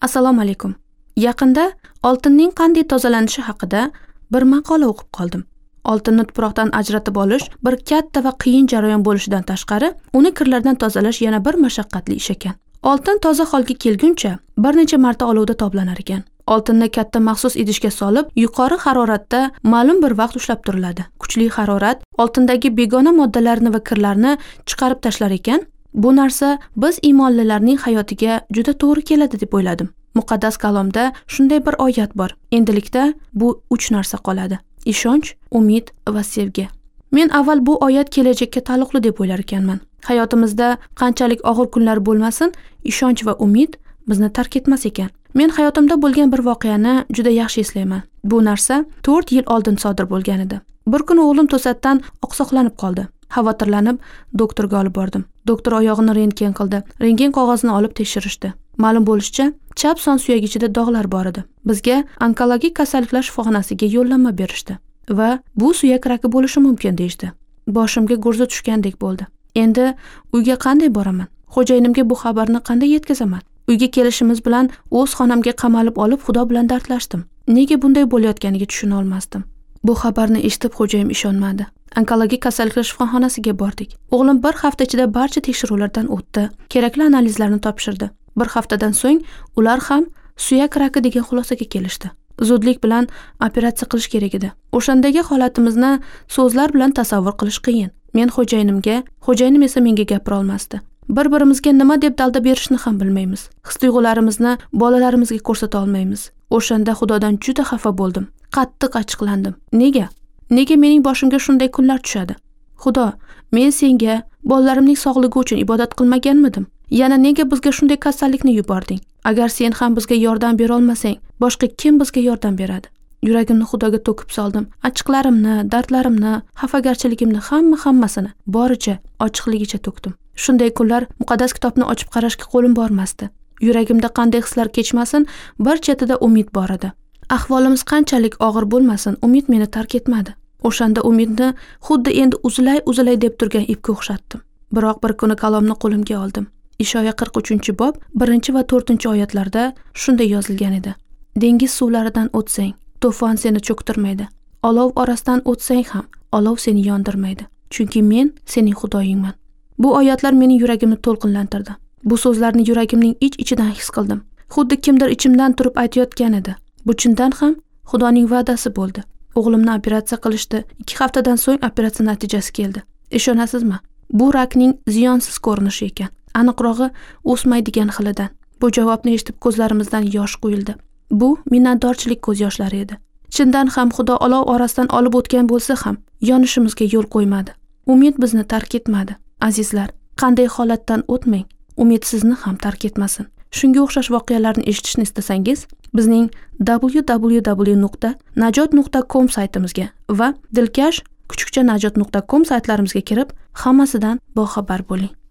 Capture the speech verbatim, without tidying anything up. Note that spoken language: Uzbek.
Assalomu alaykum. Yaqinda oltinning qanday tozalanishi haqida bir maqola o'qib qoldim. Oltinni tuproqdan ajratib olish bir katta va qiyin jarayon bo'lishidan tashqari, uni kirlardan tozalash yana bir mashaqqatli ish ekan. Oltin toza holga kelguncha bir necha marta olovda toblanar ekan. Oltinni katta maxsus idishga solib, yuqori haroratda ma'lum bir vaqt ushlab turiladi. Kuchli harorat oltindagi begona moddalarni va kirlarni chiqarib tashlar ekan. Bu narsa biz iymonlilarning hayotiga juda to'g'ri keladi deb o'yladim. Muqaddas kalomda shunday bir oyat bor. Endilikda bu uch narsa qoladi: ishonch, umid va sevgi. Men avval bu oyat kelajakka taalluqli deb o'ylar ekanman. Hayotimizda qanchalik og'ir kunlar bo'lmasin, ishonch va umid bizni tark etmas ekan. Men hayotimda bo'lgan bir voqeani juda yaxshi eslayman. Bu narsa to'rt yil oldin sodir bo'lgan edi. Bir kuni o'g'lim to'satdan oqsoqlanib qoldi. Xavotirlanib doktorga olib bordim. Doktor oyog'ini rentgen qildi. Rentgen qog'ozini olib tekshirishdi. Ma'lum bo'lishicha, chap son suyagi ichida dog'lar bor edi. Bizga onkologik kasalliklar shifoxonasiga yo'llanma berishdi va bu suyak raki bo'lishi mumkin deyishdi. Boshimga gurzi tushgandek bo'ldi. Endi uyga qanday boraman? Xo'jayinimga bu xabarni qanday yetkazaman? Uyga kelishimiz bilan o'z xonamga qamalib olib Xudo bilan dardlashdim. Nega bunday bo'layotganiga tushuna olmasdim. Bu xabarni eshitib xo'jayim ishonmadi. Onkologik kasalliklar shifoxonasiga bordik. O'g'lim bir hafta ichida barcha tekshiruvlardan o'tdi, kerakli analizlarni topshirdi. Bir haftadan so'ng ular ham suyak raki degan xulosaga kelishdi. Zudlik bilan operatsiya qilish kerak edi. O'shandagi holatimizni so'zlar bilan tasavvur qilish qiyin. Men xo'jayinimga, xo'jayinim esa menga gapira olmasdi. Bir-birimizga nima deb dalda berishni ham bilmaymiz. His-tuyg'ularimizni bolalarimizga ko'rsata olmaymiz. O'shanda Xudodan juda xafa bo'ldim. Qattiq achchiqlandim. Nega? Nega mening boshimga shunday kunlar tushadi? Xudo, men senga bolalarimning sog'ligi uchun ibodat qilmaganmidim? Yana nega bizga shunday kasallikni yubording? Agar sen ham bizga yordam bera olmasang, boshqa kim bizga yordam beradi? Yuragimni Xudoga to'kib soldim. Achchiqlarimni, dardlarimni, xafagarchiligimni hamma hammasini boricha, ochiqligicha to'kdim. Shunday kunlar muqaddas kitobni ochib qarashga qo'lim bormasdi. Yuragimda qanday hislar kechmasin, bir chetida umid bor edi. Ahvolimiz qanchalik og'ir bo'lmasin, umid meni tark etmadi. O'shanda umidni xuddi endi uzilay-uzilay deb turgan ipga o'xshatdim. Biroq bir kuni kalomni qo'limga oldim. Ishoya qirq uchinchi bob birinchi va to'rtinchi oyatlarda shunday yozilgan edi. Dengiz suvlaridan o'tsang, to'fon seni cho'ktirmaydi. Olov orasidan o'tsang ham, olov seni yondirmaydi. Chunki men sening Xudoyingman. Bu oyatlar mening yuragimni to'lqinlantirdi. Bu so'zlarni yuragimning ich-ichidan his qildim. Xuddi kimdir ichimdan turib aytayotgan edi. Bu chindan ham Xudoning va'dasi bo'ldi. O'g'limni operatsiya qilishdi. ikki haftadan so'ng operatsiya natijasi keldi. Ishonasizmi? Bu rakning ziyonsiz ko'rinishi ekan. Aniqrog'i, o'smaydigan xilidan. Bu javobni eshitib ko'zlarimizdan yosh quyildi. Bu minnatdorchilik ko'z yoshlari edi. Chindan ham Xudo olov orasidan olib o'tgan bo'lsa ham, yonishimizga yo'l qo'ymadi. Umid bizni tark etmadi. Azizlar, qanday holatdan o'tmang, umid sizni ham tark etmasin. Shunga o'xshash voqealarni eshitishni istasangiz, bizning w w w nuqta najot nuqta com saytimizga va dilkash kuchukcha najot nuqta com saytlarimizga kirib, hammasidan boxabar bo'ling.